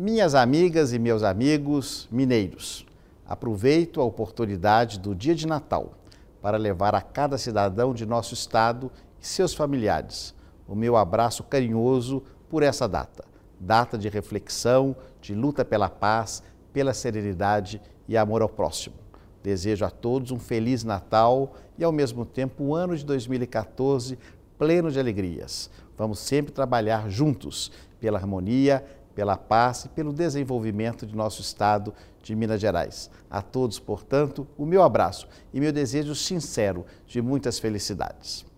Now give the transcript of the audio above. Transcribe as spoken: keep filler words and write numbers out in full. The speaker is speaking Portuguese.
Minhas amigas e meus amigos mineiros, aproveito a oportunidade do dia de Natal para levar a cada cidadão de nosso estado e seus familiares o meu abraço carinhoso por essa data, data de reflexão, de luta pela paz, pela serenidade e amor ao próximo. Desejo a todos um Feliz Natal e, ao mesmo tempo, um ano de dois mil e quatorze pleno de alegrias. Vamos sempre trabalhar juntos pela harmonia, pela paz e pelo desenvolvimento de nosso estado de Minas Gerais. A todos, portanto, o meu abraço e meu desejo sincero de muitas felicidades.